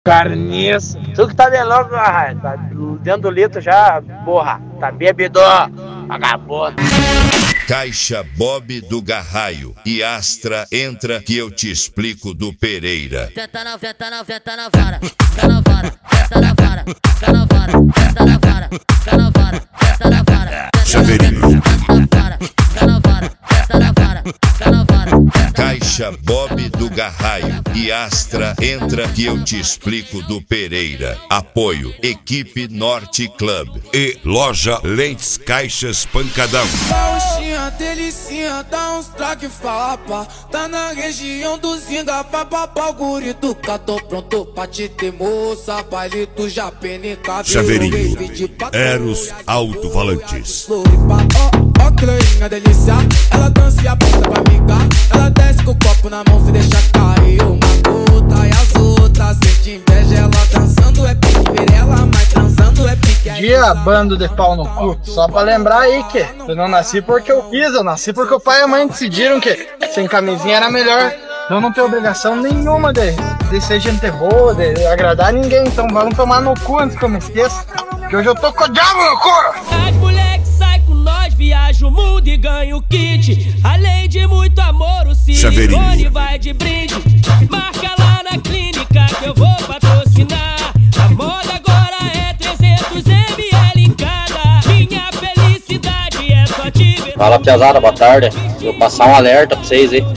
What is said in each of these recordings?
Carniça. Tu que tá bem louco, Garraio. Tá dentro do litro já, porra. Tá bebido, vagabundo. Caixa Bob do Garraio e Astra entra que eu te explico do Pereira. Tenta na vara, tenta na vara, tenta na vara, tenta na vara, tenta na vara, tenta na vara, tenta na vara, tenta na vara. Chaveirinho. Tenta na vara, tenta na vara, tenta na vara. Caixa Bob do Garraio e Astra entra que eu te explico do Pereira. Apoio Equipe Norte Club e Loja Lentes Caixas Pancadão. Pauxinha, delicinha, dá uns traque fapa. Tá na região do Zinga, papapá, o guri do cá. Tô pronto pra te ter, moça, palito, já penica. Chaveirinho, Eros Alto-Falantes. Ó, Cleinha, delícia, ela dança e aponta pra micar. Ela desce com o copo na mão, se deixa cair uma gota. E as outras sente inveja, ela dançando é pique, Mirella, mas transando é pique. Dia, bando de pau no cu. Só pra lembrar aí que eu não nasci porque eu quis, eu nasci porque o pai e a mãe decidiram que sem camisinha era melhor. Eu não tenho obrigação nenhuma de ser gente boa, de agradar ninguém. Então vamos tomar no cu antes que eu me esqueça, que hoje eu tô com o diabo no cu. As moleques saem com nós, viaja o mundo e ganha o kit. Além de muito amor, o silicone vai de brinde. Marca lá na clínica que eu vou patrocinar. A moda agora é 300 ml em cada. Minha felicidade é só te ver. Fala, piazada, boa tarde. Vou passar um alerta pra vocês aí.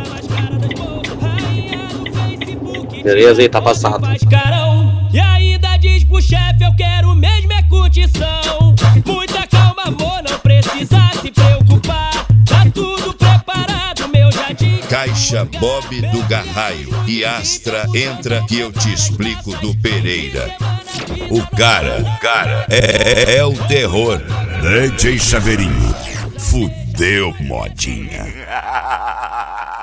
Beleza aí, tá passado. E ainda diz pro chefe, eu quero mesmo é curtição. Muita calma, amor, não precisa se preocupar. Tá tudo preparado, meu jardim. Caixa Bob do Garraio e Astra entra que eu te explico do Pereira. O cara é o terror. DJ Chaveirinho, fudeu modinha.